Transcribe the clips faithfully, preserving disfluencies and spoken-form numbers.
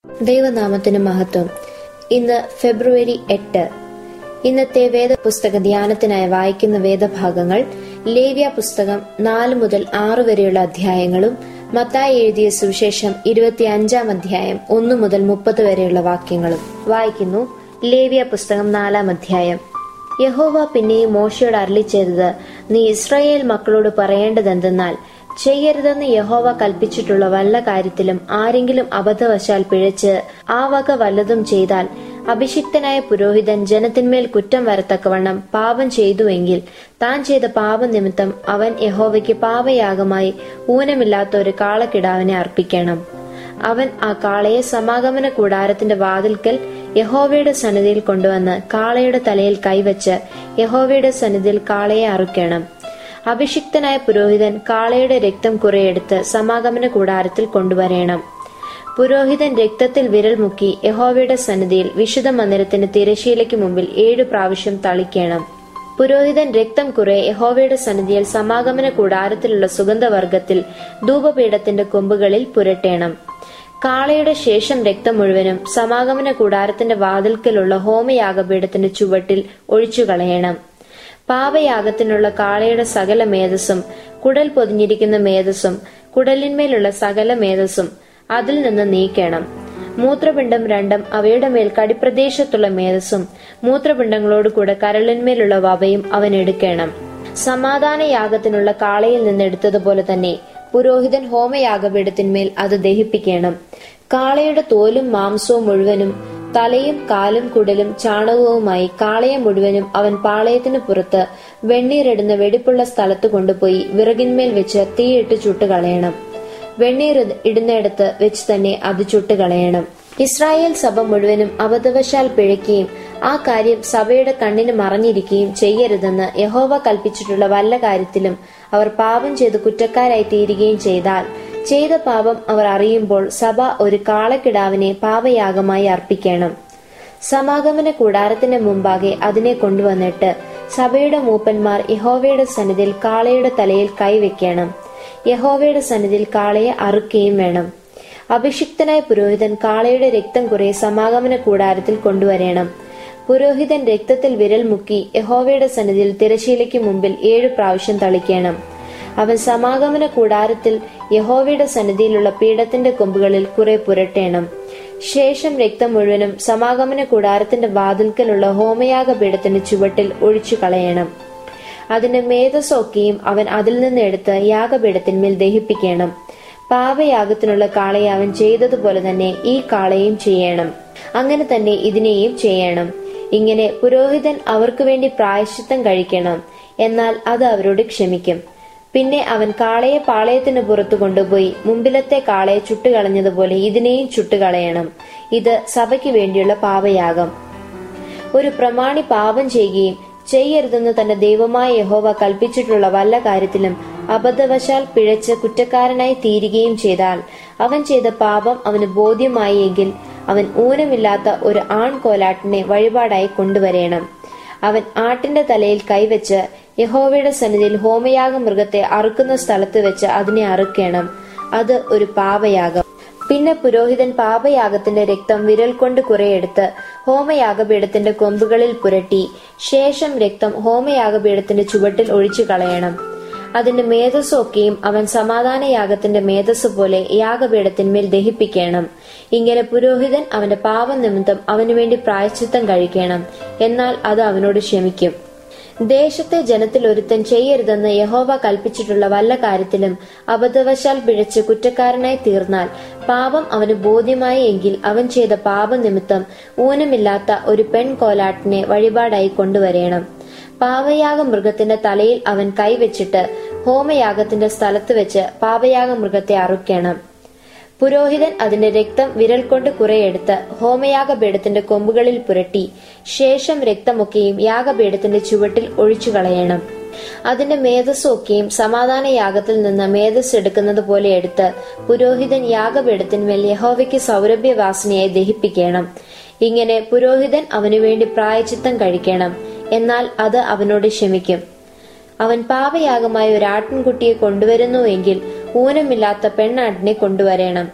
ദൈവനാമത്തിന് മഹത്വം. ഇന്ന് ഫെബ്രുവരി എട്ട്. ഇന്നത്തെ വേദപുസ്തക ധ്യാനത്തിനായി വായിക്കുന്ന വേദഭാഗങ്ങൾ ലേവ്യ പുസ്തകം നാല് മുതൽ ആറ് വരെയുള്ള അധ്യായങ്ങളും മത്തായി എഴുതിയ സുവിശേഷം ഇരുപത്തി അഞ്ചാം അധ്യായം ഒന്നു മുതൽ മുപ്പത് വരെയുള്ള വാക്യങ്ങളും. വായിക്കുന്നു. ലേവ്യ പുസ്തകം നാലാം അധ്യായം. യഹോവ പിന്നെയും മോശയോട് അരുളിച്ചെയ്തത്, നീ ഇസ്രായേൽ മക്കളോട് പറയേണ്ടതെന്തെന്നാൽ, ചെയ്യരുതെന്ന് യഹോവ കൽപ്പിച്ചിട്ടുള്ള വല്ല കാര്യത്തിലും ആരെങ്കിലും അബദ്ധവശാൽ പിഴച്ച് ആ വക വല്ലതും ചെയ്താൽ, അഭിഷിക്തനായ പുരോഹിതൻ ജനത്തിന്മേൽ കുറ്റം വരത്തക്കവണ്ണം പാപം ചെയ്തുവെങ്കിൽ, താൻ ചെയ്ത പാപം നിമിത്തം അവൻ യഹോവയ്ക്ക് പാപയാഗമായി ഊനമില്ലാത്ത ഒരു കാളക്കിടാവിനെ അർപ്പിക്കണം. അവൻ ആ കാളയെ സമാഗമന കൂടാരത്തിന്റെ വാതിൽക്കൽ യഹോവയുടെ സന്നിധിയിൽ കൊണ്ടുവന്ന് കാളയുടെ തലയിൽ കൈവച്ച് യഹോവയുടെ സന്നിധിയിൽ കാളയെ അറുക്കണം. അഭിഷിക്തനായ പുരോഹിതൻ കാളയുടെ രക്തം കുറെയെടുത്ത് സമാഗമന കൂടാരത്തിൽ കൊണ്ടുവരേണം. പുരോഹിതൻ രക്തത്തിൽ വിരൽ മുക്കി യഹോവയുടെ സന്നിധിയിൽ വിശുദ്ധ മന്ദിരത്തിന് തിരശ്ശീലയ്ക്ക് മുമ്പിൽ ഏഴു പ്രാവശ്യം തളിക്കണം. പുരോഹിതൻ രക്തം കുറെ യഹോവയുടെ സന്നിധിയിൽ സമാഗമന കൂടാരത്തിലുള്ള സുഗന്ധവർഗത്തിൽ ധൂപപീഠത്തിന്റെ കൊമ്പുകളിൽ പുരട്ടേണം. കാളയുടെ ശേഷം രക്തം മുഴുവനും സമാഗമന കൂടാരത്തിന്റെ വാതിൽക്കലുള്ള ഹോമയാഗപീഠത്തിന്റെ ചുവട്ടിൽ ഒഴിച്ചുകളയണം. പാപയാഗത്തിനുള്ള കാളയുടെ സകല മേധസ്സും, കുടൽ പൊതിഞ്ഞിരിക്കുന്ന മേധസ്സും, കുടലിന്മേലുള്ള സകല മേധസ്സും അതിൽ നിന്ന് നീക്കണം. മൂത്രപിണ്ഡം രണ്ടും അവയുടെ മേൽ കടിപ്രദേശത്തുള്ള മേധസ്സും മൂത്രപിണ്ഡങ്ങളോട് കൂടെ കരളിന്മേലുള്ള വവയും അവൻ എടുക്കണം. സമാധാന യാഗത്തിനുള്ള കാളയിൽ നിന്ന് എടുത്തതുപോലെ തന്നെ പുരോഹിതൻ ഹോമയാഗപീഠത്തിന്മേൽ അത് ദഹിപ്പിക്കണം. കാളയുടെ തോലും മാംസവും മുഴുവനും തലയും കാലും കുടലും ചാണകവുമായി കാളയെ മുഴുവനും അവൻ പാളയത്തിന് പുറത്ത് വെണ്ണീരിടുന്ന വെടിപ്പുള്ള സ്ഥലത്ത് കൊണ്ടുപോയി വിറകിന്മേൽ വെച്ച് തീയിട്ട് ചുട്ടുകളയണം. വെണ്ണീർ ഇടുന്നിടത്ത് വെച്ച് തന്നെ അത് ചുട്ടുകളയണം. ഇസ്രായേൽ സഭ മുഴുവനും അബദ്ധവശാൽ പിഴയ്ക്കുകയും ആ കാര്യം സഭയുടെ കണ്ണിന് മറഞ്ഞിരിക്കുകയും ചെയ്യരുതെന്ന് യഹോവ കൽപ്പിച്ചിട്ടുള്ള വല്ല കാര്യത്തിലും അവർ പാപം ചെയ്ത് കുറ്റക്കാരായി തീരുകയും ചെയ്താൽ, ചെയ്ത പാപം അവർ അറിയുമ്പോൾ സഭ ഒരു കാളക്കിടാവിനെ പാപയാഗമായി അർപ്പിക്കണം. സമാഗമന കൂടാരത്തിന്റെ മുമ്പാകെ അതിനെ കൊണ്ടുവന്നിട്ട് സഭയുടെ മൂപ്പന്മാർ യഹോവയുടെ സന്നിധിയിൽ കാളയുടെ തലയിൽ കൈവയ്ക്കണം. യഹോവയുടെ സന്നിധിയിൽ കാളയെ അറുക്കുകയും വേണം. അഭിഷിക്തനായ പുരോഹിതൻ കാളയുടെ രക്തം കുറെ സമാഗമന കൂടാരത്തിൽ കൊണ്ടുവരേണം. പുരോഹിതൻ രക്തത്തിൽ വിരൽ മുക്കി യഹോവയുടെ സന്നിധിയിൽ തിരശ്ശീലയ്ക്ക് മുമ്പിൽ ഏഴു പ്രാവശ്യം തളിക്കണം. അവൻ സമാഗമന കൂടാരത്തിൽ യഹോവയുടെ സന്നിധിയിലുള്ള പീഠത്തിന്റെ കൊമ്പുകളിൽ കുറെ പുരട്ടേണം. ശേഷം രക്തം മുഴുവനും സമാഗമന കൂടാരത്തിന്റെ വാതിൽക്കലുള്ള ഹോമയാഗപീഠത്തിന്റെ ചുവട്ടിൽ ഒഴിച്ചു കളയണം. അതിന്റെ മേധസ്സൊക്കെയും അവൻ അതിൽ നിന്ന് എടുത്ത് യാഗപീഠത്തിന്മേൽ ദഹിപ്പിക്കണം. പാപയാഗത്തിനുള്ള കാളയെ അവൻ ചെയ്തതുപോലെ തന്നെ ഈ കാളയും ചെയ്യണം. അങ്ങനെ തന്നെ ഇതിനെയും ചെയ്യണം. ഇങ്ങനെ പുരോഹിതൻ അവർക്ക് വേണ്ടി പ്രായശ്ചിത്തം കഴിക്കണം. എന്നാൽ അത് അവരോട് ക്ഷമിക്കും. പിന്നെ അവൻ കാളയെ പാളയത്തിന് പുറത്തു കൊണ്ടുപോയി മുമ്പിലത്തെ കാളയെ ചുട്ടുകളഞ്ഞതുപോലെ ഇതിനെയും ചുട്ടുകളയണം. ഇത് സഭയ്ക്ക് വേണ്ടിയുള്ള പാപയാഗം. ഒരു പ്രമാണി പാപം ചെയ്യുകയും ചെയ്യരുതെന്ന് തന്റെ ദൈവമായ യഹോവ കൽപ്പിച്ചിട്ടുള്ള വല്ല കാര്യത്തിലും അബദ്ധവശാൽ പിഴച്ച് കുറ്റക്കാരനായി തീരുകയും ചെയ്താൽ, അവൻ ചെയ്ത പാപം അവന് ബോധ്യമായി എങ്കിൽ അവൻ ഊനമില്ലാത്ത ഒരു ആൺകോലാട്ടിനെ വഴിപാടായി കൊണ്ടുവരേണം. അവൻ ആട്ടിന്റെ തലയിൽ കൈവച്ച് യഹോവയുടെ സന്നിധിയിൽ ഹോമയാഗ മൃഗത്തെ അറുക്കുന്ന സ്ഥലത്ത് വെച്ച് അതിനെ അറുക്കണം. അത് ഒരു പാപയാഗം. പിന്നെ പുരോഹിതൻ പാപയാഗത്തിന്റെ രക്തം വിരൽ കൊണ്ട് കുറെയെടുത്ത് ഹോമയാഗപീഠത്തിന്റെ കൊമ്പുകളിൽ പുരട്ടി ശേഷം രക്തം ഹോമയാഗപീഠത്തിന്റെ ചുവട്ടിൽ ഒഴിച്ചു കളയണം. അതിന്റെ മേധസ്സൊക്കെയും അവൻ സമാധാന യാഗത്തിന്റെ മേധസ് പോലെ യാഗപീഠത്തിന്മേൽ ദഹിപ്പിക്കണം. ഇങ്ങനെ പുരോഹിതൻ അവന്റെ പാപം നിമിത്തം അവനു വേണ്ടി പ്രായശ്ചിത്തം കഴിക്കണം. എന്നാൽ അത് അവനോട് ക്ഷമിക്കും. ദേശത്തെ ജനത്തിൽ ഒരുത്തൻ ചെയ്യരുതെന്ന് യഹോവ കൽപ്പിച്ചിട്ടുള്ള വല്ല കാര്യത്തിലും അബദ്ധവശാൽ പിഴച്ച് കുറ്റക്കാരനായി തീർന്നാൽ, പാപം അവന് ബോധ്യമായി എങ്കിൽ അവൻ ചെയ്ത പാപം നിമിത്തം ഊനമില്ലാത്ത ഒരു പെൺകോലാട്ടിനെ വഴിപാടായി കൊണ്ടുവരേണം. പാപയാഗ മൃഗത്തിന്റെ തലയിൽ അവൻ കൈവച്ചിട്ട് ഹോമയാഗത്തിന്റെ സ്ഥലത്ത് വെച്ച് പാപയാഗ മൃഗത്തെ അറുക്കണം. പുരോഹിതൻ അതിന്റെ രക്തം വിരൽ കൊണ്ട് കുറെയെടുത്ത് ഹോമയാഗപീഠത്തിന്റെ കൊമ്പുകളിൽ പുരട്ടി ശേഷം രക്തമൊക്കെയും യാഗപീഠത്തിന്റെ ചുവട്ടിൽ ഒഴിച്ചു കളയണം. അതിന്റെ മേധസ്സൊക്കെയും സമാധാന യാഗത്തിൽ നിന്ന് മേധസ് എടുക്കുന്നത് പോലെ എടുത്ത് പുരോഹിതൻ യാഗപീഠത്തിന്മേൽ യഹോവയ്ക്ക് സൗരഭ്യവാസനയായി ദഹിപ്പിക്കണം. ഇങ്ങനെ പുരോഹിതൻ അവനു വേണ്ടി പ്രായശ്ചിത്തം കഴിക്കണം. എന്നാൽ അത് അവനോട് ക്ഷമിക്കും. അവൻ പാപയാഗമായ ഒരു ആട്ടിൻകുട്ടിയെ കൊണ്ടുവരുന്നുവെങ്കിൽ ഊനമില്ലാത്ത പെണ്ണാട്ടിനെ കൊണ്ടുവരേണം.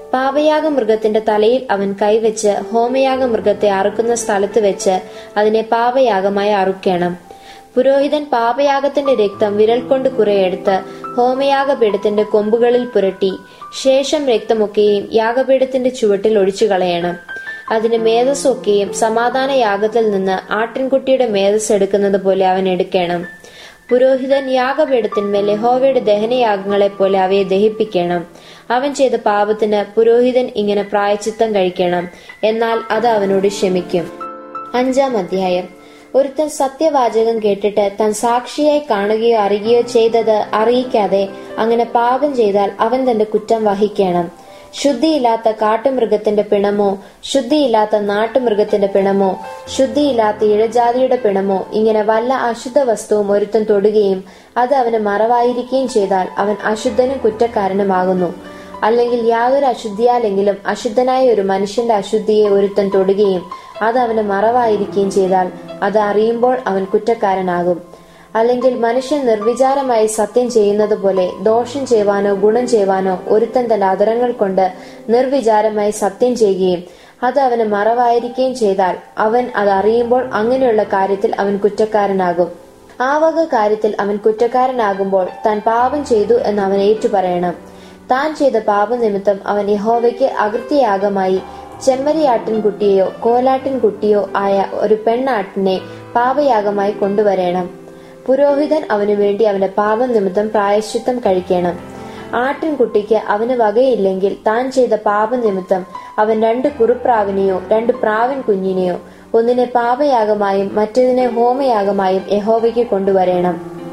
പാപയാഗ മൃഗത്തിന്റെ തലയിൽ അവൻ കൈവച്ച് ഹോമയാഗ മൃഗത്തെ അറുക്കുന്ന സ്ഥലത്ത് വെച്ച് അതിനെ പാപയാഗമായി അറുക്കണം. പുരോഹിതൻ പാപയാഗത്തിന്റെ രക്തം വിരൽ കൊണ്ട് കുറെയെടുത്ത് ഹോമയാഗപീഠത്തിന്റെ കൊമ്പുകളിൽ പുരട്ടി ശേഷം രക്തമൊക്കെയും യാഗപീഠത്തിന്റെ ചുവട്ടിൽ ഒഴിച്ചു കളയണം. അതിന് മേധസ്സൊക്കെയും സമാധാന യാഗത്തിൽ നിന്ന് ആട്ടിൻകുട്ടിയുടെ മേധസ് എടുക്കുന്നത് പോലെ അവൻ എടുക്കണം. പുരോഹിതൻ യാഗപീഠത്തിന്മേൽ യഹോവയുടെ ദഹനയാഗങ്ങളെ പോലെ അവയെ ദഹിപ്പിക്കണം. അവൻ ചെയ്ത പാപത്തിന് പുരോഹിതൻ ഇങ്ങനെ പ്രായശ്ചിത്തം കഴിക്കണം, എന്നാൽ അത് അവനോട് ക്ഷമിക്കും. അഞ്ചാം അധ്യായം. ഒരുത്തൻ സത്യവാചകം കേട്ടിട്ട് താൻ സാക്ഷിയായി കാണുകയോ അറിയുകയോ ചെയ്തത് അറിയിക്കാതെ അങ്ങനെ പാപം ചെയ്താൽ അവൻ തന്റെ കുറ്റം വഹിക്കണം. ശുദ്ധിയില്ലാത്ത കാട്ടുമൃഗത്തിന്റെ പിണമോ ശുദ്ധിയില്ലാത്ത നാട്ടുമൃഗത്തിന്റെ പിണമോ ശുദ്ധിയില്ലാത്ത ഇഴജാതിയുടെ പിണമോ ഇങ്ങനെ വല്ല അശുദ്ധ വസ്തുവും ഒരുത്തൻ തൊടുകയും അത് അവന് മറവായിരിക്കുകയും ചെയ്താൽ അവൻ അശുദ്ധനും കുറ്റക്കാരനുമാകുന്നു. അല്ലെങ്കിൽ യാതൊരു അശുദ്ധിയാലെങ്കിലും അശുദ്ധനായ ഒരു മനുഷ്യന്റെ അശുദ്ധിയെ ഒരുത്തൻ തൊടുകയും അത് അവന് മറവായിരിക്കുകയും ചെയ്താൽ അത് അറിയുമ്പോൾ അവൻ കുറ്റക്കാരനാകും. അല്ലെങ്കിൽ മനുഷ്യൻ നിർവിചാരമായി സത്യം ചെയ്യുന്നത് പോലെ ദോഷം ചെയ്യുവാനോ ഗുണം ചെയ്യുവാനോ ഒരുത്തൻ തന്റെ അധരങ്ങൾ കൊണ്ട് നിർവിചാരമായി സത്യം ചെയ്യുകയും അത് അവന് മറവായിരിക്കുകയും ചെയ്താൽ അവൻ അത് അറിയുമ്പോൾ അങ്ങനെയുള്ള കാര്യത്തിൽ അവൻ കുറ്റക്കാരനാകും. ആ വക കാര്യത്തിൽ അവൻ കുറ്റക്കാരനാകുമ്പോൾ താൻ പാപം ചെയ്തു എന്ന് അവൻ ഏറ്റുപറയണം. താൻ ചെയ്ത പാപനിമിത്തം അവൻ യഹോവയ്ക്ക് അകൃത്യയാഗമായി ചെമ്മരിയാട്ടിൻകുട്ടിയെയോ കോലാട്ടിൻകുട്ടിയോ ആയ ഒരു പെണ്ണാട്ടിനെ പാപയാഗമായി കൊണ്ടുവരേണം. പുരോഹിതൻ അവനു വേണ്ടി അവന്റെ പാപം നിമിത്തം പ്രായശ്ചിത്തം കഴിക്കണം. ആട്ടിൻകുട്ടിക്ക് അവന് വകയില്ലെങ്കിൽ താൻ ചെയ്ത പാപനിമിത്തം അവൻ രണ്ട് കുറുപ്രാവിനെയോ രണ്ട് പ്രാവിൻ കുഞ്ഞിനെയോ ഒന്നിനെ പാപയാഗമായും മറ്റേതിനെ ഹോമയാഗമായും യഹോവയ്ക്ക് കൊണ്ടുവരേണം.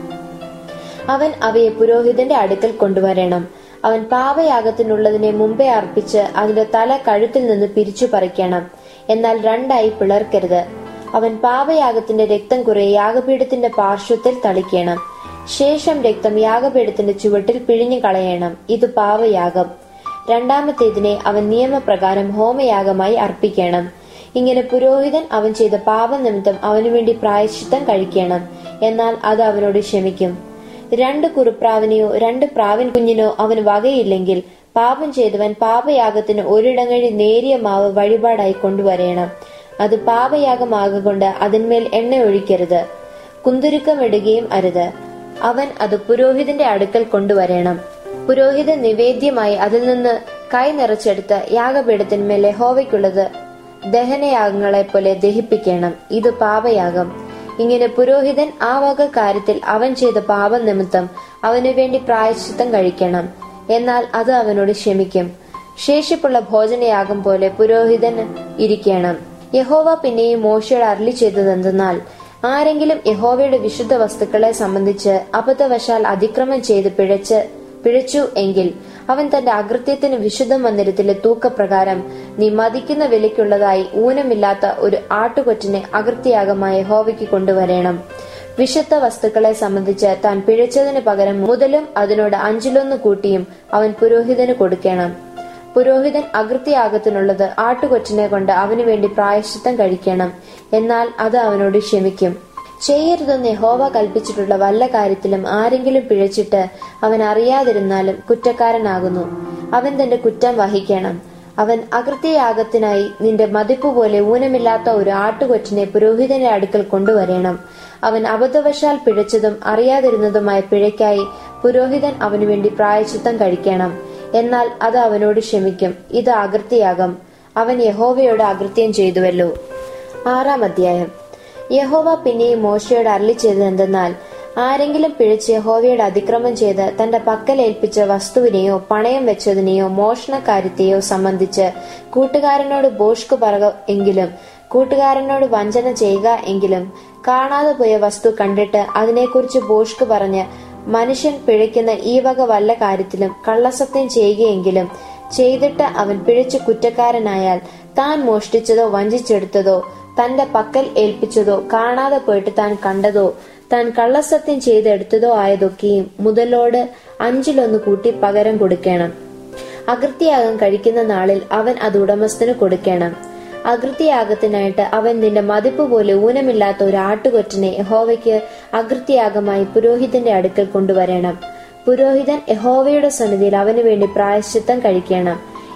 അവൻ അവയെ പുരോഹിതന്റെ അടുക്കൽ കൊണ്ടുവരണം. അവൻ പാപയാഗത്തിനുള്ളതിനെ മുമ്പേ അർപ്പിച്ച് അതിന്റെ തല കഴുത്തിൽ നിന്ന് പിരിച്ചു പറിക്കണം, എന്നാൽ രണ്ടായി പിളർക്കരുത്. അവൻ പാപയാഗത്തിന്റെ രക്തം കുറെ യാഗപീഠത്തിന്റെ പാർശ്വത്തിൽ തളിക്കണം. ശേഷം രക്തം യാഗപീഠത്തിന്റെ ചുവട്ടിൽ പിഴിഞ്ഞു കളയണം. ഇത് പാപയാഗം. രണ്ടാമത്തേതിനെ അവൻ നിയമപ്രകാരം ഹോമയാഗമായി അർപ്പിക്കണം. ഇങ്ങനെ പുരോഹിതൻ അവൻ ചെയ്ത പാപനിമിത്തം അവനു വേണ്ടി പ്രായശ്ചിത്തം കഴിക്കണം, എന്നാൽ അത് അവനോട് ക്ഷമിക്കും. രണ്ട് കുറുപ്രാവിനെയോ രണ്ട് പ്രാവിൻ കുഞ്ഞിനോ അവന് വകയില്ലെങ്കിൽ പാപം ചെയ്തവൻ പാപയാഗത്തിന് ഒരിടങ്ങഴി നേരിയ മാവ് വഴിപാടായി കൊണ്ടുവരേണം. അത് പാപയാഗമാകൊണ്ട് അതിന്മേൽ എണ്ണ ഒഴിക്കരുത്, കുന്തുരുക്കമിടുകയും അരുത്. അവൻ അത് പുരോഹിതന്റെ അടുക്കൽ കൊണ്ടുവരേണം. പുരോഹിതൻ നിവേദ്യമായി അതിൽ നിന്ന് കൈ നിറച്ചെടുത്ത് യാഗപീഠത്തിന്മേൽ യഹോവയ്ക്കുള്ളത് ദഹനയാഗങ്ങളെ പോലെ ദഹിപ്പിക്കണം. ഇത് പാപയാഗം. ഇങ്ങനെ പുരോഹിതൻ ആ വക കാര്യത്തിൽ അവൻ ചെയ്ത പാപം നിമിത്തം അവനു വേണ്ടി പ്രായശ്ചിത്തം കഴിക്കണം, എന്നാൽ അത് അവനോട് ക്ഷമിക്കും. ശേഷിപ്പുള്ള ഭോജനയാഗം പോലെ പുരോഹിതൻ ഇരിക്കണം. യഹോവ പിന്നെയും മോശയോട് അരുളി ചെയ്തതെന്തെന്നാൽ, ആരെങ്കിലും യഹോവയുടെ വിശുദ്ധ വസ്തുക്കളെ സംബന്ധിച്ച് അബദ്ധവശാൽ അതിക്രമം ചെയ്ത് പിഴച്ച് പിഴച്ചു എങ്കിൽ അവൻ തന്റെ അകൃത്യത്തിന് വിശുദ്ധ മന്ദിരത്തിലെ തൂക്കപ്രകാരം നീ മതിക്കുന്ന വിലയ്ക്കുള്ളതായി ഊനമില്ലാത്ത ഒരു ആട്ടുകൊറ്റനെ അകൃത്യയാഗമായ യഹോവയ്ക്ക് കൊണ്ടുവരേണം. വിശുദ്ധ വസ്തുക്കളെ സംബന്ധിച്ച് താൻ പിഴച്ചതിന് പകരം മുതലും അതിനോട് അഞ്ചിലൊന്ന് കൂട്ടിയും അവൻ പുരോഹിതന് കൊടുക്കണം. പുരോഹിതൻ അകൃത്യയാഗത്തിനുള്ളത് ആട്ടുകൊറ്റനെ കൊണ്ട് അവനു വേണ്ടി പ്രായശ്ചിത്തം കഴിക്കണം, എന്നാൽ അത് അവനോട് ക്ഷമിക്കും. ചെയ്യരുതെന്ന് യഹോവ കൽപ്പിച്ചിട്ടുള്ള വല്ല കാര്യത്തിലും ആരെങ്കിലും പിഴച്ചിട്ട് അവൻ അറിയാതിരുന്നാലും കുറ്റക്കാരനാകുന്നു. അവൻ തന്റെ കുറ്റം വഹിക്കണം. അവൻ അകൃത്യയാഗത്തിനായി നിന്റെ മതിപ്പ് പോലെ ഊനമില്ലാത്ത ഒരു ആട്ടുകൊറ്റനെ പുരോഹിതന്റെ അടുക്കൽ കൊണ്ടുവരേണം. അവൻ അബദ്ധവശാൽ പിഴച്ചതും അറിയാതിരുന്നതുമായ പിഴയ്ക്കായി പുരോഹിതൻ അവനു വേണ്ടി പ്രായശ്ചിത്തം കഴിക്കണം, എന്നാൽ അത് അവനോട് ക്ഷമിക്കും. ഇത് അകൃത്യയാഗം. അവൻ യഹോവയോട് അകൃത്യം ചെയ്തുവല്ലോ. ആറാം അധ്യായം. യഹോവ പിന്നെയും മോശയോട് അരുളി ചെയ്തതെന്തെന്നാൽ, ആരെങ്കിലും പിഴച്ച് യഹോവയോട് അതിക്രമം ചെയ്ത് തന്റെ പക്കൽ ഏൽപ്പിച്ച വസ്തുവിനെയോ പണയം വെച്ചതിനെയോ മോഷണക്കാര്യത്തെയോ സംബന്ധിച്ച് കൂട്ടുകാരനോട് ഭോഷ്കു പറക എങ്കിലും കൂട്ടുകാരനോട് വഞ്ചന ചെയ്യുക എങ്കിലും കാണാതെ പോയ വസ്തു കണ്ടിട്ട് അതിനെക്കുറിച്ച് ഭോഷ്കു പറഞ്ഞ് മനുഷ്യൻ പിഴയ്ക്കുന്ന ഈ വക വല്ല കാര്യത്തിലും കള്ളസത്യം ചെയ്യുകയെങ്കിലും ചെയ്തിട്ട് അവൻ പിഴച്ചു കുറ്റക്കാരനായാൽ താൻ മോഷ്ടിച്ചതോ വഞ്ചിച്ചെടുത്തതോ തന്റെ പക്കൽ ഏൽപ്പിച്ചതോ കാണാതെ പോയിട്ട് താൻ കണ്ടതോ താൻ കള്ളസത്യം ചെയ്തെടുത്തതോ ആയതൊക്കെയും മുതലോട് അഞ്ചിലൊന്ന് കൂട്ടി പകരം കൊടുക്കണം. അകൃത്യയാഗം കഴിക്കുന്ന നാളിൽ അവൻ അത് ഉടമസ്ഥന് കൊടുക്കണം. അകൃത്യയാഗത്തിനായിട്ട് അവൻ നിന്റെ മതിപ്പ് പോലെ ഊനമില്ലാത്ത ഒരു ആട്ടുകൊറ്റനെ യഹോവയ്ക്ക് അകൃത്യയാഗമായി പുരോഹിതന്റെ അടുക്കൽ കൊണ്ടുവരണം. പുരോഹിതൻ യഹോവയുടെ സന്നിധിയിൽ അവനു വേണ്ടി പ്രായശ്ചിത്തം കഴിക്കണം.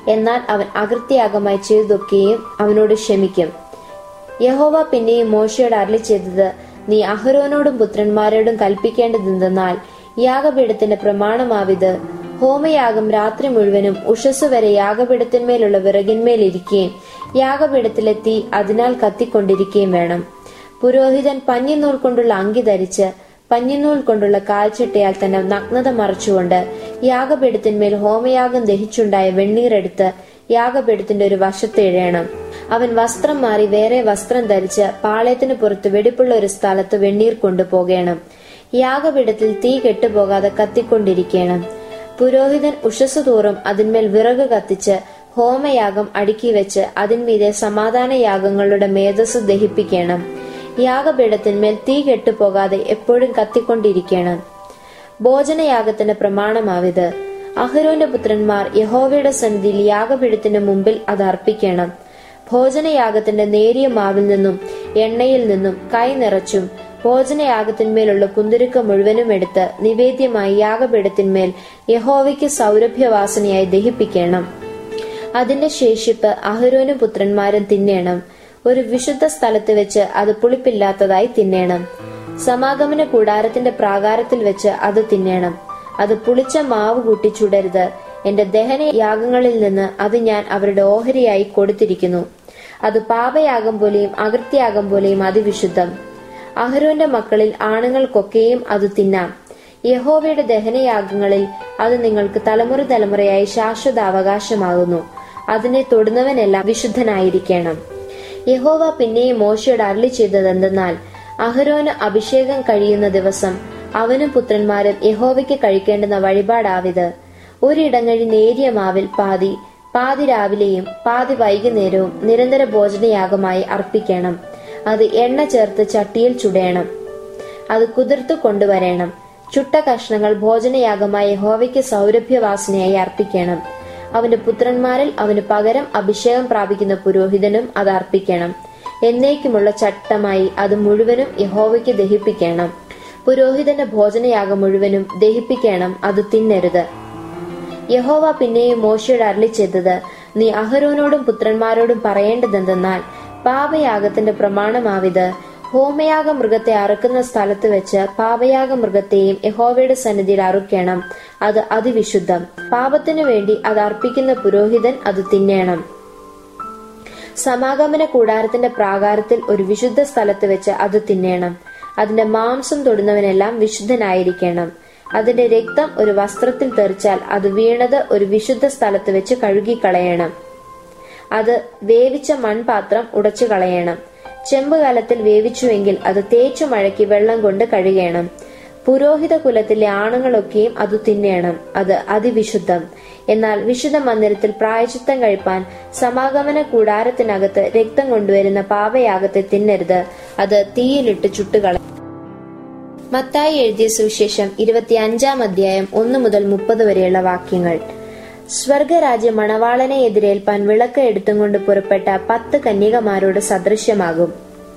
എന്നാൽ അവൻ അകൃത്യയാഗമായി ചെയ്തൊക്കെയും അവനോട് ക്ഷമിക്കും. യഹോവ പിന്നെയും മോശയോട് അരുളി ചെയ്തത്, നീ അഹരോനോടും പുത്രന്മാരോടും കൽപ്പിക്കേണ്ടതെന്തെന്നാൽ, യാഗപീഠത്തിന്റെ പ്രമാണമാവിത്, ഹോമയാഗം രാത്രി മുഴുവനും ഉഷസ്സു വരെ യാഗപീഠത്തിന്മേലുള്ള വിറകിന്മേൽ ഇരിക്കുകയും യാഗപീഠത്തിലെ തീ അതിനാൽ കത്തിക്കൊണ്ടിരിക്കുകയും വേണം. പുരോഹിതൻ പഞ്ഞിനൂൽ കൊണ്ടുള്ള അങ്കി ധരിച്ച് പഞ്ഞിനൂൽ കൊണ്ടുള്ള കാൽച്ചട്ടയാൽ തന്നെ നഗ്നത മറച്ചുകൊണ്ട് യാഗപീഠത്തിന്മേൽ ഹോമയാഗം ദഹിച്ചുണ്ടായ വെണ്ണീരെടുത്ത് യാഗപീഠത്തിന്റെ ഒരു വശത്ത് ഇഴയണം. അവൻ വസ്ത്രം മാറി വേറെ വസ്ത്രം ധരിച്ച് പാളയത്തിന് പുറത്ത് വെടിപ്പുള്ള ഒരു സ്ഥലത്ത് വെണ്ണീർ കൊണ്ടുപോകണം. യാഗപീഠത്തിൽ തീ കെട്ടുപോകാതെ കത്തിക്കൊണ്ടിരിക്കണം. പുരോഹിതൻ ഉഷസ് തോറും അതിന്മേൽ വിറക് കത്തിച്ച് ഹോമയാഗം അടുക്കി വെച്ച് അതിന്മീതെ സമാധാന യാഗങ്ങളുടെ മേധസ് ദഹിപ്പിക്കണം. യാഗപീഠത്തിന്മേൽ തീ കെട്ടുപോകാതെ എപ്പോഴും കത്തിക്കൊണ്ടിരിക്കണം. ഭോജനയാഗത്തിന്റെ പ്രമാണമാവിത്, അഹരോന്റെ പുത്രന്മാർ യഹോവയുടെ സന്നിധിയിൽ യാഗപീഠത്തിന്റെ മുമ്പിൽ അത് അർപ്പിക്കണം. ഭോജനയാഗത്തിന്റെ നേരിയ മാവിൽ നിന്നും എണ്ണയിൽ നിന്നും കൈ നിറച്ചും ഭോജനയാഗത്തിന്മേലുള്ള കുന്തുരുക്ക മുഴുവനും എടുത്ത് നിവേദ്യമായി യാഗപീഠത്തിന്മേൽ യഹോവയ്ക്ക് സൗരഭ്യവാസനയായി ദഹിപ്പിക്കണം. അതിന്റെ ശേഷിപ്പ് അഹരോനും പുത്രന്മാരും തിന്നേണം. ഒരു വിശുദ്ധ സ്ഥലത്ത് വെച്ച് അത് പുളിപ്പില്ലാത്തതായി തിന്നേണം. സമാഗമന കൂടാരത്തിന്റെ പ്രാകാരത്തിൽ വെച്ച് അത് തിന്നേണം. അത് പുളിച്ച മാവ് കൂട്ടി ചുടരുത്. എന്റെ ദഹന യാഗങ്ങളിൽ നിന്ന് അത് ഞാൻ അവരുടെ ഓഹരിയായി കൊടുത്തിരിക്കുന്നു. അത് പാപയാഗം പോലെയും അകൃത്യയാഗം പോലെയും അതിവിശുദ്ധം. അഹരോന്റെ മക്കളിൽ ആണുങ്ങൾക്കൊക്കെയും അത് തിന്നാം. യഹോവയുടെ ദഹനയാഗങ്ങളിൽ അത് നിങ്ങൾക്ക് തലമുറ തലമുറയായി ശാശ്വത അവകാശമാകുന്നു. അതിനെ തൊടുന്നവനെല്ലാം വിശുദ്ധനായിരിക്കണം. യഹോവ പിന്നെയും മോശയോട് അരുളി ചെയ്തതെന്തെന്നാൽ, അഹരോന് അഭിഷേകം കഴിയുന്ന ദിവസം അവനും പുത്രന്മാരും യഹോവയ്ക്ക് കഴിക്കേണ്ടുന്ന വഴിപാടാവിത്. ഒരിടങ്ങഴി നേരിയ മാവിൽ പാതി പാതി രാവിലെയും പാതി വൈകുന്നേരവും നിരന്തര ഭോജനയാഗമായി അർപ്പിക്കണം. അത് എണ്ണ ചേർത്ത് ചട്ടിയിൽ ചുടേണം. അത് കുതിർത്തു കൊണ്ടുവരേണം. ചുട്ട കഷ്ണങ്ങൾ ഭോജനയാഗമായി യഹോവയ്ക്ക് സൗരഭ്യവാസനയായി അർപ്പിക്കണം. അവന്റെ പുത്രന്മാരിൽ അവന് പകരം അഭിഷേകം പ്രാപിക്കുന്ന പുരോഹിതനും അത് അർപ്പിക്കണം. എന്നേക്കുമുള്ള ചട്ടമായി അത് മുഴുവനും യഹോവയ്ക്ക് ദഹിപ്പിക്കണം. പുരോഹിതന്റെ ഭോജനയാഗം മുഴുവനും ദഹിപ്പിക്കണം, അത് തിന്നരുത്. യഹോവ പിന്നെയും മോശയോട് അരുളി ചെയ്തത്, നീ അഹരോനോടും പുത്രന്മാരോടും പറയേണ്ടതെന്തെന്നാൽ, പാപയാഗത്തിന്റെ പ്രമാണമാവിത്, ഹോമയാഗ മൃഗത്തെ അറുക്കുന്ന സ്ഥലത്ത് വെച്ച് പാപയാഗ മൃഗത്തെയും യഹോവയുടെ സന്നിധിയിൽ അറുക്കണം. അത് അതിവിശുദ്ധം. പാപത്തിനു വേണ്ടി അത് അർപ്പിക്കുന്ന പുരോഹിതൻ അത് തിന്നേണം. സമാഗമന കൂടാരത്തിന്റെ പ്രാകാരത്തിൽ ഒരു വിശുദ്ധ സ്ഥലത്ത് വെച്ച് അത് തിന്നേണം. അതിന്റെ മാംസം തൊടുന്നവനെല്ലാം വിശുദ്ധനായിരിക്കണം. അതിന്റെ രക്തം ഒരു വസ്ത്രത്തിൽ തെറിച്ചാൽ അത് വീണത് ഒരു വിശുദ്ധ സ്ഥലത്ത് വെച്ച് കഴുകിക്കളയണം. അത് വേവിച്ച മൺപാത്രം ഉടച്ചു കളയണം. ചെമ്പുകലത്തിൽ വേവിച്ചുവെങ്കിൽ അത് തേച്ചു മഴക്കി വെള്ളം കൊണ്ട് കഴുകണം. പുരോഹിത കുലത്തിലെ ആണുങ്ങളൊക്കെയും അത് തിന്നേണം. അത് അതിവിശുദ്ധം. എന്നാൽ വിശുദ്ധ മന്ദിരത്തിൽ പ്രായശ്ചിത്തം കഴിപ്പാൻ സമാഗമന കൂടാരത്തിനകത്ത് രക്തം കൊണ്ടുവരുന്ന പാപയാഗത്തെ തിന്നരുത്. അത് തീയിലിട്ട് ചുട്ടുകള. മത്തായി എഴുതിയ സുവിശേഷം ഇരുപത്തി അഞ്ചാം അധ്യായം ഒന്ന് മുതൽ മുപ്പത് വരെയുള്ള വാക്യങ്ങൾ. സ്വർഗരാജ്യ മണവാളനെ എതിരേൽപ്പാൻ വിളക്ക് എടുത്തും കൊണ്ട് പുറപ്പെട്ട പത്ത് കന്യകമാരോട് സദൃശ്യമാകും.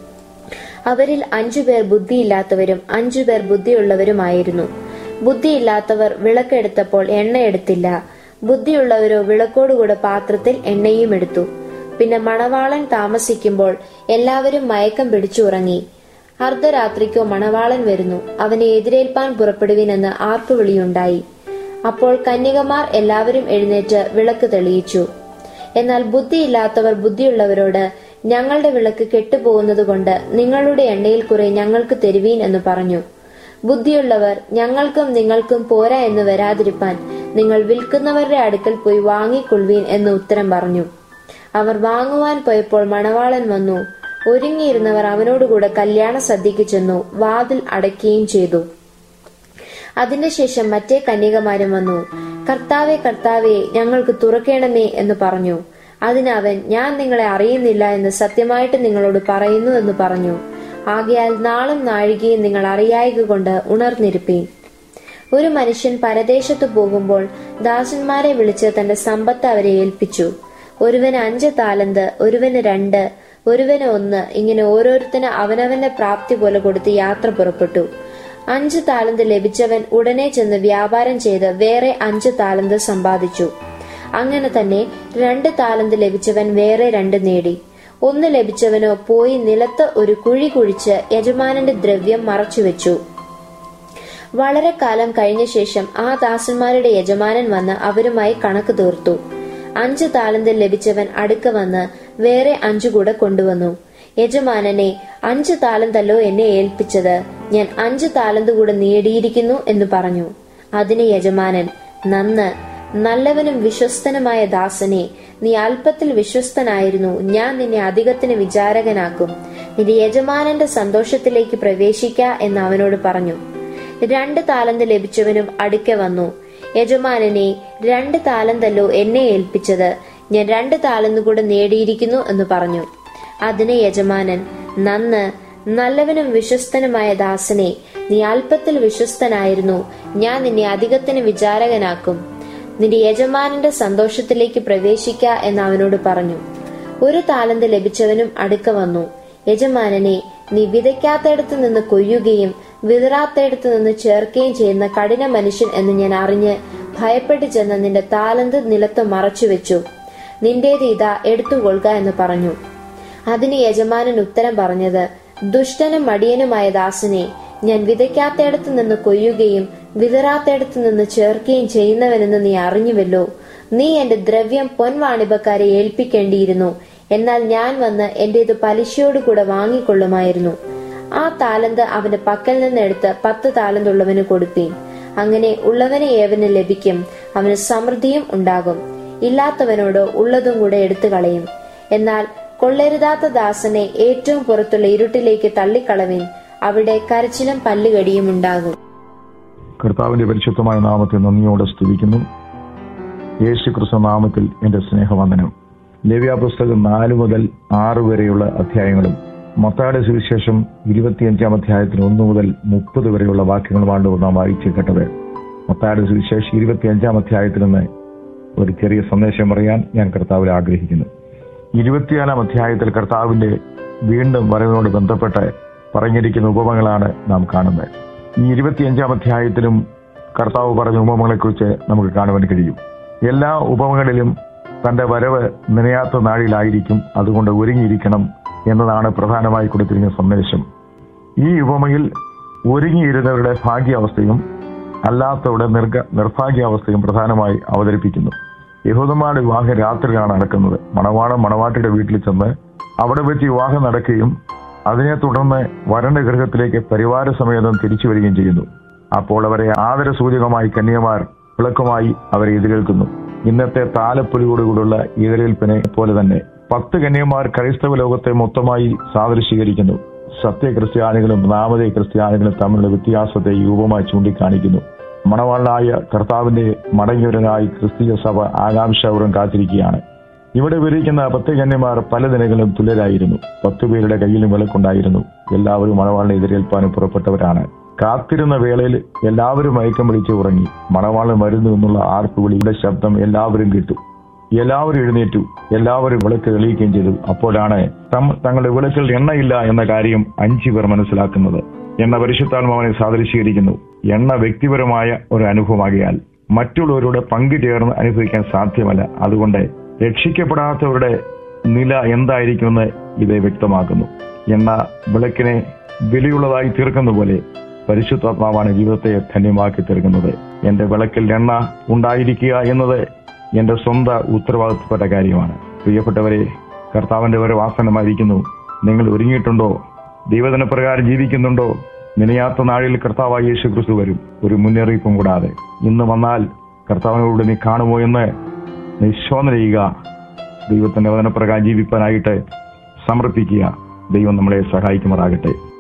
അവരിൽ അഞ്ചുപേർ ബുദ്ധിയില്ലാത്തവരും അഞ്ചുപേർ ബുദ്ധിയുള്ളവരുമായിരുന്നു. ബുദ്ധിയില്ലാത്തവർ വിളക്കെടുത്തപ്പോൾ എണ്ണ എടുത്തില്ല. ബുദ്ധിയുള്ളവരോ വിളക്കോടുകൂടെ പാത്രത്തിൽ എണ്ണയും എടുത്തു. പിന്നെ മണവാളൻ താമസിക്കുമ്പോൾ എല്ലാവരും മയക്കം പിടിച്ചുറങ്ങി. അർദ്ധരാത്രിക്കോ മണവാളൻ വരുന്നു, അവനെ എതിരേൽപ്പാൻ പുറപ്പെടുവിനെന്ന് ആർപ്പുവിളിയുണ്ടായി. അപ്പോൾ കന്യകമാർ എല്ലാവരും എഴുന്നേറ്റ് വിളക്ക് തെളിയിച്ചു. എന്നാൽ ബുദ്ധിയില്ലാത്തവർ ബുദ്ധിയുള്ളവരോട്, ഞങ്ങളുടെ വിളക്ക് കെട്ടുപോകുന്നതുകൊണ്ട് നിങ്ങളുടെ എണ്ണയിൽ കുറെ ഞങ്ങൾക്ക് തരുവീൻ എന്ന് പറഞ്ഞു. ബുദ്ധിയുള്ളവർ, ഞങ്ങൾക്കും നിങ്ങൾക്കും പോരാ എന്ന് വരാതിരിപ്പാൻ നിങ്ങൾ വിൽക്കുന്നവരുടെ അടുക്കൽ പോയി വാങ്ങിക്കൊള്ളുവീൻ എന്ന് ഉത്തരം പറഞ്ഞു. അവർ വാങ്ങുവാൻ പോയപ്പോൾ മണവാളൻ വന്നു. ഒരുങ്ങിയിരുന്നവർ അവനോടുകൂടെ കല്യാണ സദ്യക്ക് ചെന്നു, വാതിൽ അടയ്ക്കുകയും ചെയ്തു. അതിന്റെ ശേഷം മറ്റേ കന്യകമാരും വന്നു. കർത്താവേ കർത്താവേ, ഞങ്ങൾക്ക് തുറക്കേണമേ എന്ന് പറഞ്ഞു. അതിനവൻ, ഞാൻ നിങ്ങളെ അറിയുന്നില്ല എന്ന് സത്യമായിട്ട് നിങ്ങളോട് പറയുന്നു എന്ന് പറഞ്ഞു. ആകയാൽ നാളും നാഴികയും നിങ്ങൾ അറിയായക കൊണ്ട് ഉണർന്നിരിപ്പീൻ. ഒരു മനുഷ്യൻ പരദേശത്ത് പോകുമ്പോൾ ദാസന്മാരെ വിളിച്ച് തന്റെ സമ്പത്ത് അവരെ ഏൽപ്പിച്ചു. ഒരുവന് അഞ്ച് താലന്ത്, ഒരുവന് രണ്ട്, ഒരുവന് ഒന്ന്, ഇങ്ങനെ ഓരോരുത്തന് അവനവന്റെ പ്രാപ്തി പോലെ കൊടുത്ത് യാത്ര പുറപ്പെട്ടു. അഞ്ച് താലന്ത് ലഭിച്ചവൻ ഉടനെ ചെന്ന് വ്യാപാരം ചെയ്ത് വേറെ അഞ്ച് താലന്ത് സമ്പാദിച്ചു. അങ്ങനെ തന്നെ രണ്ട് താലന്ത് ലഭിച്ചവൻ വേറെ രണ്ട് നേടി. ഒന്ന് ലഭിച്ചവനോ പോയി നിലത്ത് ഒരു കുഴി കുഴിച്ച് യജമാനന്റെ ദ്രവ്യം മറച്ചുവെച്ചു. വളരെ കാലം കഴിഞ്ഞ ശേഷം ആ ദാസന്മാരുടെ യജമാനൻ വന്ന് അവരുമായി കണക്ക് തീർത്തു. അഞ്ച് താലന്ത് ലഭിച്ചവൻ അടുക്ക വന്ന് വേറെ അഞ്ചു കൂടെ കൊണ്ടുവന്നു. യജമാനനെ, അഞ്ച് താലന്തല്ലോ എന്നെ ഏൽപ്പിച്ചത്, ഞാൻ അഞ്ച് താലന്ത് കൂടെ നേടിയിരിക്കുന്നു എന്ന് പറഞ്ഞു. അതിന് യജമാനൻ, നന്ന്, നല്ലവനും വിശ്വസ്തനുമായ ദാസനെ, നീ അല്പത്തിൽ വിശ്വസ്തനായിരുന്നു, ഞാൻ നിന്നെ അധികത്തിന് വിചാരകനാക്കും, നിന്റെ യജമാനന്റെ സന്തോഷത്തിലേക്ക് പ്രവേശിക്ക എന്ന് അവനോട് പറഞ്ഞു. രണ്ട് താലന്ത് ലഭിച്ചവനും അടുക്ക വന്നു. യജമാനനെ, രണ്ട് താലന്തല്ലോ എന്നെ ഏൽപ്പിച്ചത്, ഞാൻ രണ്ട് താലന്ത് കൂടെ നേടിയിരിക്കുന്നു എന്ന് പറഞ്ഞു. അതിന് യജമാനൻ, നന്ന്, നല്ലവനും വിശ്വസ്തനുമായ ദാസനെ, നീ അല്പത്തിൽ വിശ്വസ്തനായിരുന്നു, ഞാൻ നിന്നെ അധികത്തിന് വിചാരകനാക്കും, നിന്റെ യജമാനന്റെ സന്തോഷത്തിലേക്ക് പ്രവേശിക്ക എന്ന് അവനോട് പറഞ്ഞു. ഒരു താലന്ത് ലഭിച്ചവനും അടുക്ക വന്നു. യജമാനനെ, നീ വിതയ്ക്കാത്തയിടത്ത് നിന്ന് കൊയ്യുകയും വിതറാത്തയിടത്ത് നിന്ന് ചേർക്കുകയും ചെയ്യുന്ന കഠിന മനുഷ്യൻ എന്ന് ഞാൻ അറിഞ്ഞ് ഭയപ്പെട്ടു ചെന്ന് നിന്റെ താലന്ത് നിലത്ത് മറച്ചുവെച്ചു, നിന്റേത് ഇതാ എടുത്തുകൊള്ളുക എന്ന് പറഞ്ഞു. അതിന് യജമാനൻ ഉത്തരം പറഞ്ഞത്, ദുഷ്ടനും മടിയനുമായ ദാസനെ, ഞാൻ വിതയ്ക്കാത്തയിടത്ത് നിന്ന് കൊയ്യുകയും വിതറാത്തയിടത്ത് നിന്ന് ചേർക്കുകയും ചെയ്യുന്നവനെന്ന് നീ അറിഞ്ഞുവല്ലോ. നീ എന്റെ ദ്രവ്യം പൊൻവാണിഭക്കാരെ ഏൽപ്പിക്കേണ്ടിയിരുന്നു, എന്നാൽ ഞാൻ വന്ന് എന്റേത് പലിശയോടുകൂടെ വാങ്ങിക്കൊള്ളുമായിരുന്നു. ആ താലന്ത് അവന്റെ പക്കൽ നിന്ന് എടുത്ത് പത്ത് താലന്തുള്ളവന് കൊടുപ്പീൻ. അങ്ങനെ ഉള്ളവനെ ഏവന് ലഭിക്കും, അവന് സമൃദ്ധിയും ഉണ്ടാകും. ഇല്ലാത്തവനോടോ ഉള്ളതും കൂടെ എടുത്തു കളയും. എന്നാൽ കൊള്ളരുതാത്ത ദാസനെ ഏറ്റവും പുറത്തുള്ള ഇരുട്ടിലേക്ക് തള്ളിക്കളവിൻ, അവിടെ കരച്ചിലും പല്ലുകടിയും ഉണ്ടാകും. കർത്താവിന്റെ പരിശുദ്ധമായ നാമത്തെ നന്ദിയോടെ സ്തുതിക്കുന്നു. യേശു ക്രിസ്തു നാമത്തിൽ എന്റെ സ്നേഹവന്ദനം. ലേവ്യ പുസ്തകം നാല് മുതൽ ആറ് വരെയുള്ള അധ്യായങ്ങളും മത്തായിയുടെ സുവിശേഷം ഇരുപത്തിയഞ്ചാം അധ്യായത്തിന് ഒന്ന് മുതൽ മുപ്പത് വരെയുള്ള വാക്യങ്ങളുമാണ് നാം വായിച്ചു കേട്ടത്. മത്തായിയുടെ സുവിശേഷം ഇരുപത്തിയഞ്ചാം അധ്യായത്തിൽ നിന്ന് ഒരു ചെറിയ സന്ദേശം പറയാൻ ഞാൻ കർത്താവിൽ ആഗ്രഹിക്കുന്നു. ഇരുപത്തിനാലാം അധ്യായത്തിൽ കർത്താവിന്റെ വീണ്ടും വരവിനോട് ബന്ധപ്പെട്ട് പറഞ്ഞിരിക്കുന്ന ഉപമകളാണ് നാം കാണുന്നത്. ഈ ഇരുപത്തിയഞ്ചാം അധ്യായത്തിലും കർത്താവ് പറഞ്ഞ ഉപമകളെക്കുറിച്ച് നമുക്ക് കാണുവാൻ കഴിയും. എല്ലാ ഉപമകളിലും തന്റെ വരവ് നിനയാത്ത നാഴിലായിരിക്കും, അതുകൊണ്ട് ഒരുങ്ങിയിരിക്കണം എന്നതാണ് പ്രധാനമായി കൊടുത്തിരിക്കുന്ന സന്ദേശം. ഈ ഉപമയിൽ ഒരുങ്ങിയിരുന്നവരുടെ ഭാഗ്യാവസ്ഥയും അല്ലാത്തവരുടെ നിർഗ നിർഭാഗ്യാവസ്ഥയും പ്രധാനമായി അവതരിപ്പിക്കുന്നു. യഹൂദന്മാരുടെ വിവാഹം രാത്രിയാണ് നടക്കുന്നത്. മണവാളൻ മണവാട്ടിയുടെ വീട്ടിൽ ചെന്ന് അവിടെ വെച്ച് വിവാഹം നടക്കുകയും അതിനെ തുടർന്ന് വരന്റെ ഗൃഹത്തിലേക്ക് പരിവാര സമേതം തിരിച്ചു വരികയും ചെയ്യുന്നു. അപ്പോൾ അവരെ ആദര സൂചകമായി കന്യമാർ വിളക്കുമായി അവരെ എതിരേൽക്കുന്നു. ഇന്നത്തെ താലപ്പൊലിയോടുകൂടുള്ള എതിരേൽപ്പിനെ പോലെ തന്നെ പത്ത് കന്യമാർ ക്രൈസ്തവ ലോകത്തെ മൊത്തമായി സാദൃശീകരിക്കുന്നു. സത്യ ക്രിസ്ത്യാനികളും നാമതേ ക്രിസ്ത്യാനികളും തമ്മിലുള്ള വ്യത്യാസത്തെ രൂപമായി ചൂണ്ടിക്കാണിക്കുന്നു. മണവാളനായ കർത്താവിന്റെ മടങ്ങിയവരനായി ക്രിസ്തീയ സഭ ആകാംക്ഷപൂർവ്വം കാത്തിരിക്കുകയാണ്. ഇവിടെ വിവരിക്കുന്ന പത്ത് കന്യമാർ പല ദിനങ്ങളും തുല്യരായിരുന്നു. പത്തു പേരുടെ കയ്യിലും വിളക്കുണ്ടായിരുന്നു. എല്ലാവരും മണവാളിനെ എതിരേൽപ്പാനും പുറപ്പെട്ടവരാണ്. കാത്തിരുന്ന വേളയിൽ എല്ലാവരും മയക്കം പിടിച്ച് ഉറങ്ങി. മണവാളൻ വരുന്നു എന്നുള്ള ആർപ്പുവിളിയുടെ ശബ്ദം എല്ലാവരും കേട്ടു. എല്ലാവരും എഴുന്നേറ്റു. എല്ലാവരും വിളക്ക് തെളിയിക്കുകയും ചെയ്തു. അപ്പോഴാണ് തങ്ങളുടെ വിളക്കിൽ എണ്ണയില്ല എന്ന കാര്യം അഞ്ചു പേർ മനസ്സിലാക്കുന്നത്. എണ്ണ പരിശുദ്ധാത്മാവിനെ സാദൃശീകരിക്കുന്നു. എണ്ണ വ്യക്തിപരമായ ഒരു അനുഭവമാകിയാൽ മറ്റുള്ളവരോട് പങ്കുചേർന്ന് അനുഭവിക്കാൻ സാധ്യമല്ല. അതുകൊണ്ട് രക്ഷിക്കപ്പെടാത്തവരുടെ നില എന്തായിരിക്കുമെന്ന് ഇത് വ്യക്തമാക്കുന്നു. എണ്ണ വിളക്കിനെ വിലയുള്ളതായി തീർക്കുന്ന പോലെ പരിശുദ്ധാത്മാവാണ് ജീവിതത്തെ ധന്യമാക്കി തീർക്കുന്നത്. എന്റെ വിളക്കിൽ എണ്ണ ഉണ്ടായിരിക്കുക എന്നത് എന്റെ സ്വന്തം ഉത്തരവാദിത്തപ്പെട്ട കാര്യമാണ്. പ്രിയപ്പെട്ടവരെ, കർത്താവിന്റെ ഒരു വാസനമായിരിക്കുന്നു. നിങ്ങൾ ഒരുങ്ങിയിട്ടുണ്ടോ? ദൈവദിന പ്രകാരം ജീവിക്കുന്നുണ്ടോ? നിനയാത്ത നാഴിൽ കർത്താവായ യേശു ക്രിസ്തു വരും, ഒരു മുന്നറിയിപ്പും കൂടാതെ. ഇന്ന് വന്നാൽ കർത്താവിനോട് നീ കാണുമോ എന്ന് നിശോധന ചെയ്യുക. ദൈവത്തിന്റെ വചനപ്രകാരം ജീവിക്കാനായിട്ട് സമർപ്പിക്കുക. ദൈവം നമ്മളെ സഹായിക്കുമാറാകട്ടെ.